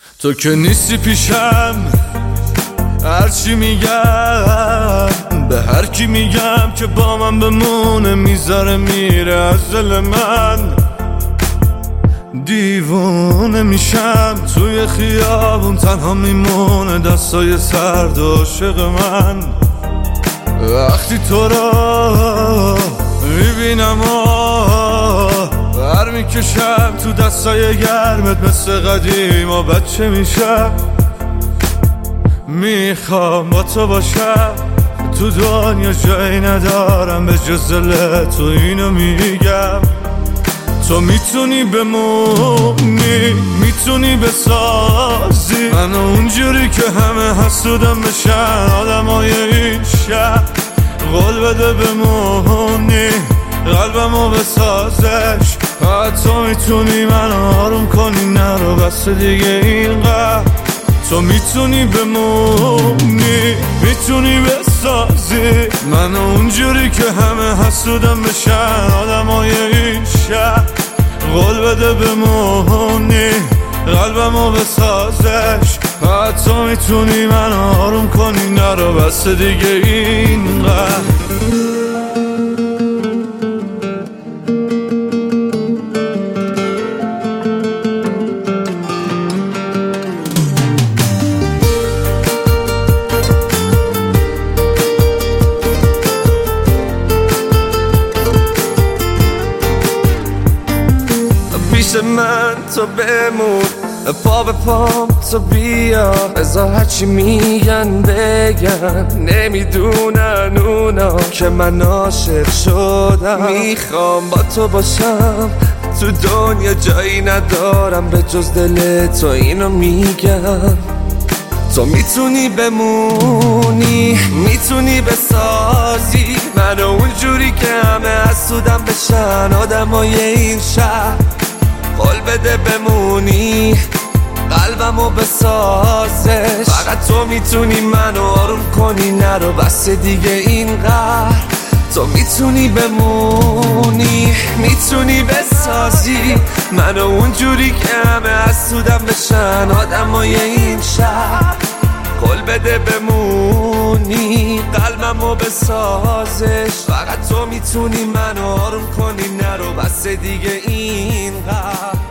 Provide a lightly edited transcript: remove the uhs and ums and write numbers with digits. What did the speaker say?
تو که نیستی پیشم، هرچی میگم به هر کی میگم که با من بمونه میذاره میره از دل من. دیوونه میشم توی خیابون تنها میمونه دستای سرد عاشق من. وقتی تو را میبینم بر میکشم تو دستای گرمت مثل قدیم و بچه میشم. میخوام با تو باشم، تو دنیا جایی ندارم به جز دل تو، اینو میگم. تو میتونی بمونی، میتونی بسازی منو اونجوری که همه حسودم بشن آدمای این شهر. قول بده بمونی، قلبمو بسازش. تو میتونی منو آروم کنی، نرو بس دیگه اینقدر. تو میتونی بمونی، میتونی بسازی منو اونجوری که همه حسودم بشن آدمای این شهر. قول بده بمونی، قلبمو بسازش. تو میتونی منو آروم کنی، نرو بس دیگه اینقدر. پیش من تو بمون، پا به پام تو بیا. بذار هرچی میگن بگن، نمیدونن اونا که من عاشق شدم. میخوام با تو باشم، تو دنیا جایی ندارم به جز دل تو، اینو میگم. تو میتونی بمونی، میتونی بسازی منو اونجوری که همه حسودم بشن آدمای این شهر. قول بده بمونی، قلبمو بسازش. فقط تو میتونی منو آروم کنی، نرو بس دیگه اینقدر. تو میتونی بمونی، میتونی بسازی منو اونجوری که همه حسودم بشن آدمای این شهر. قول بده بمونی، قلبمو بسازش. فقط تو میتونی منو آروم کنی، نرو بس دیگه اینقدر.